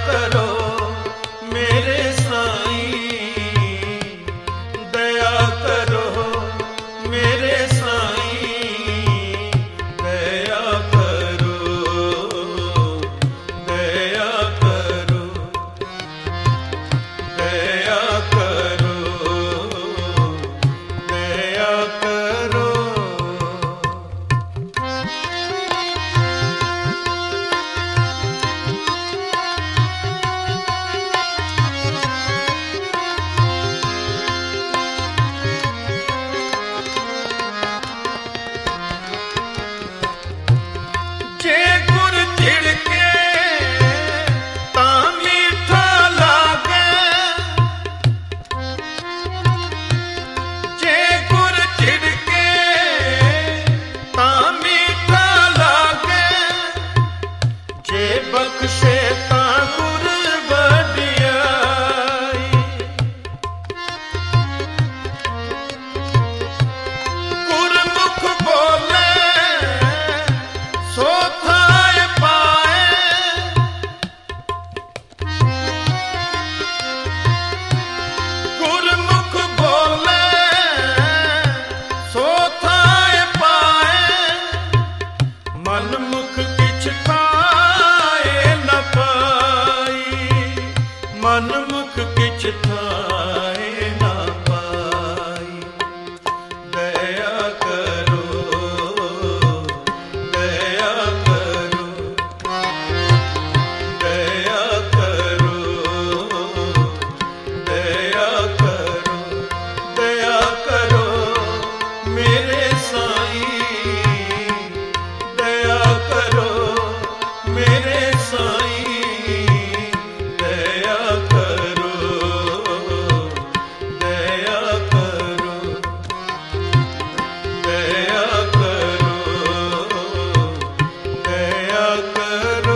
करो मेरे साईं, दया करो मेरे साईं, दया करो, दया करो, दया करो, दया करो। जे गुर छिड़के तां मीठा लागे, जे गुर छिड़के तां मीठा लागे, जे बख्शे तां गुर वडियाई, गुरमुख बोले सो थाय पाए, गुरमुख बोले सो थाय पाए, मनमुख किछ थाए न पाई, मनमुख किछ थाए न पाई। दया करो, दया करो, दया करो, दया करो, दया करो मेरे साईं, दया करो मेरे साईं, दया करो, दया करो, दया करो, दया करो।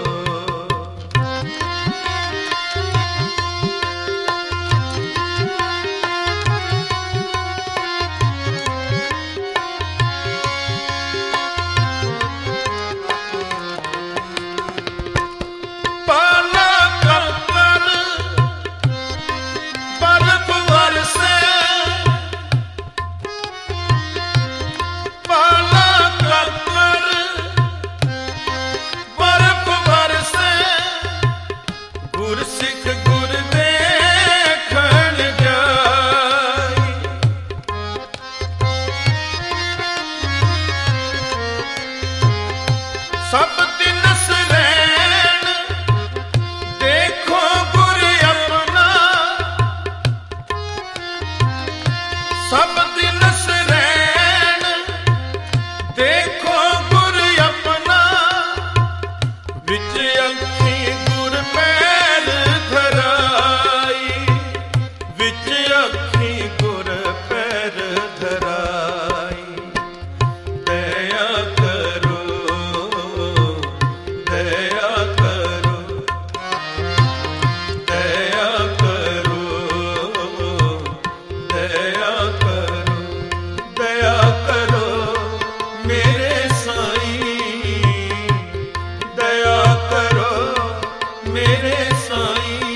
पाला कप्पर बर्फ बरसे, पाला कप्पर बर्फ बरसे, गुर सिख गुर देखण जाई, सब दिन सरैण देखो गुर अपना, सब दिन सरैण देखो गुर अपना, विच अखी गुर पैर धराई, विच अखी गुर पैर धराई। दया करो, दया करो, दया करो, दया करो, दया करो मेरे साईं, दया करो मेरे साईं,